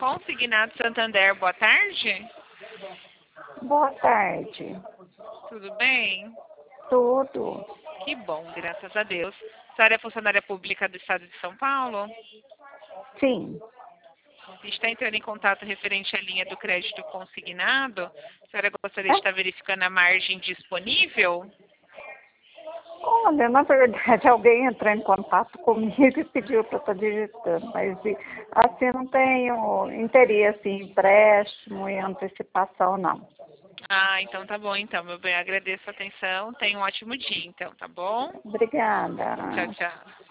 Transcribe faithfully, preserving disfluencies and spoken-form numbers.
Consignado Santander, boa tarde. Boa tarde. Tudo bem? Tudo. Que bom, graças a Deus. A senhora é funcionária pública do Estado de São Paulo? Sim. A gente está entrando em contato referente à linha do crédito consignado. A senhora gostaria de estar verificando a margem disponível? Olha, na verdade, alguém entrou em contato comigo e pediu para eu estar digitando, mas e, assim não tenho interesse em empréstimo e antecipação, não. Ah, então tá bom, então, meu bem. Agradeço a atenção. Tenha um ótimo dia, então, tá bom? Obrigada. Tchau, tchau.